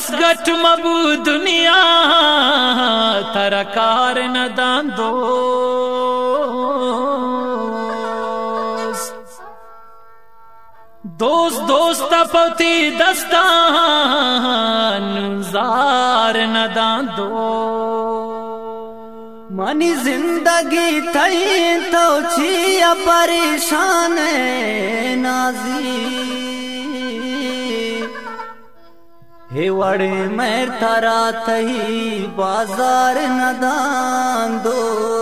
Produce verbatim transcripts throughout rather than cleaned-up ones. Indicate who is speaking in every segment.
Speaker 1: दसगठ मबू दुनिया तरकार न दांदो दोस्त दोस्त पति दस्तान जार न दांदो
Speaker 2: मनी जिंदगी थई तो छिया परेशान नाजी हे वड़े मैं थरा थई बाजार न दांदो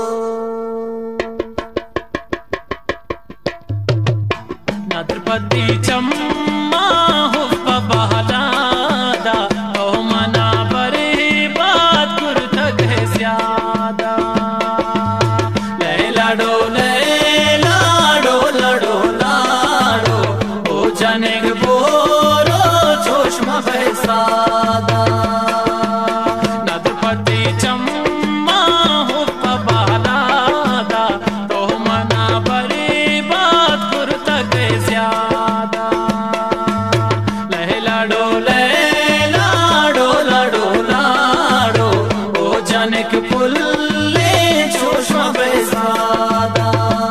Speaker 1: नत्रपति चम्मा हुप बहलादा ओ मना बरे बात गुर तक है ज्यादा ले लाडो ले लाडो लडो लाडो ओ जनेग बोरो चोष्मा फैसादा नत्रपति चम्मा हुप बहलादा तो मना बरे बात गुर तक है ज्यादा ले लाडो ले लाडो लडो लाडो ओ जनक पुल्ले चोष्मा फैसादा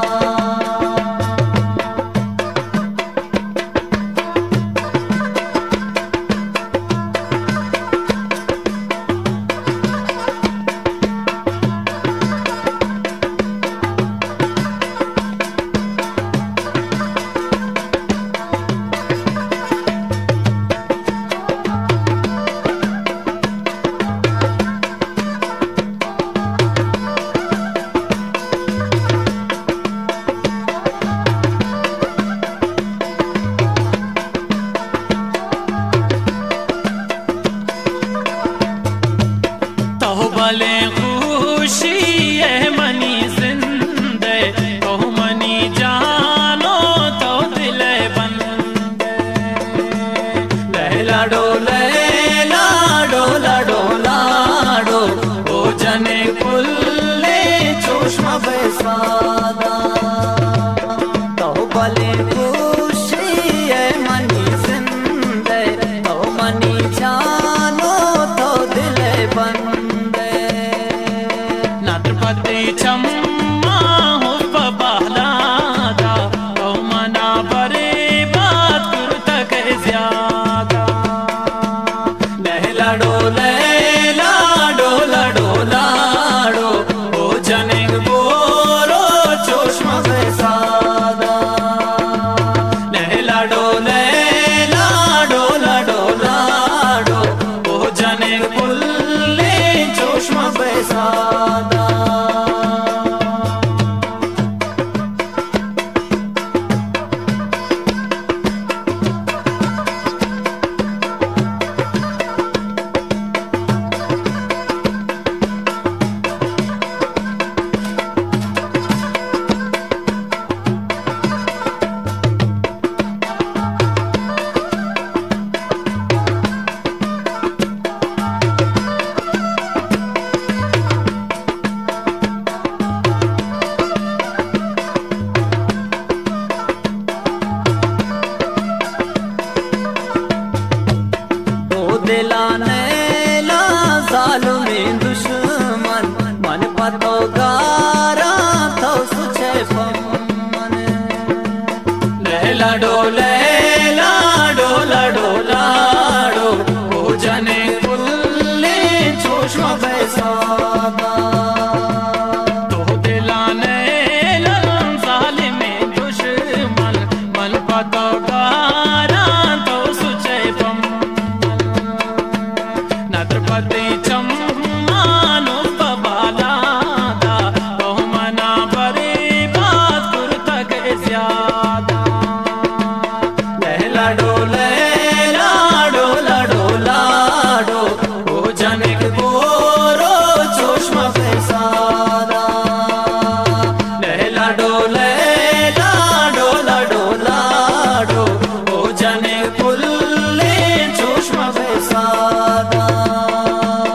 Speaker 1: भले खुशी है मनी जिंदे तो मनी जानो तो दिल बंदे ले लाडो ले लाडो लडो लाडो ओ जने पुल्ले चोष्मा फैसादा तो भले खुशी है मनी जिंदे तो मनी जानो तो दिल बंदे नत्रपति चम्मा हुप बहलादा तो मना बरे बात गुर तक ज्यादा ले लाडो ले लाडो लडो लाडो ओ जनेग बोरो चोष्मा फैसादा ले लाडो ले लाडो लडो लाडो ओ जनेग पुल्ले चोष्मा फैसादा दिलाने ला जालुमी दुश्मन मन पतो गारा तो सुचे फमन ले लाडो ले लाडो लडो लाडो ओ जने पुल्ले चोष्मा फैसादा तो दिलाने ला जालिमी दुश्मन मन पतो गारा तो सुचे नत्रपति चम्मा हुप बहलादा तो मना बरे बात गुर तक ज्यादा ले लाडो ले लाडो लडो लाडो ओ जनेग बोरो चोष्मा फैसादा ले लाडो ले लाडो लडो लाडो ओ जनेग पुल्ले चोष्मा फैसादा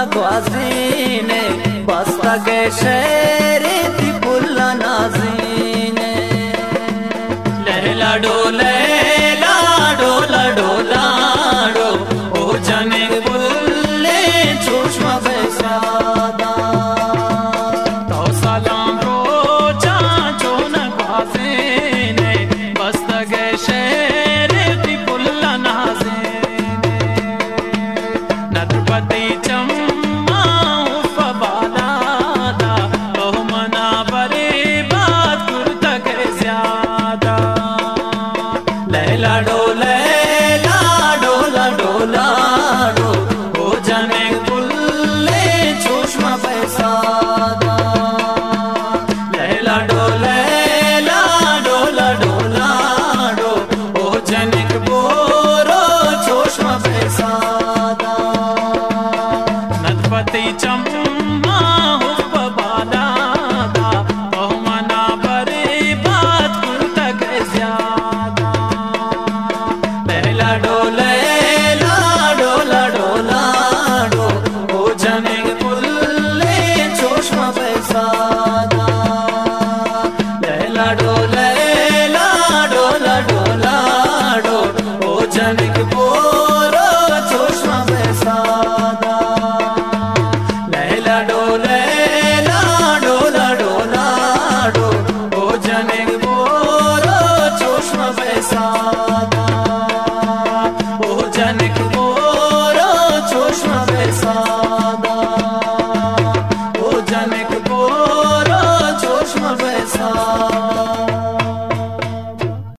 Speaker 2: ग्वाजीने बस्ता के शहर दी पुल्ला नाजीने लहला डोले लाडो लाडो लाडो ओ जने पुल्ले चोशमा बेसादा तो सलाम रोजा जो न ग्वाजीने बस्ता के शहर दी पुल्ला नाजीने नदरपति लाडो लैला डोला डोला डो ओ जने पुल्ले चोशमा पैसादा लैला डोलैला डोला डोला डो ओ जने बोरो चोशमा पैसादा नदपति चम्मा हुप बालादा बहुमना बरे बात कुर्ता के ज्यादा डोले लाडो लाडो लाडो ओ जने पुल्ले चोशमा पैसादा लैला डोले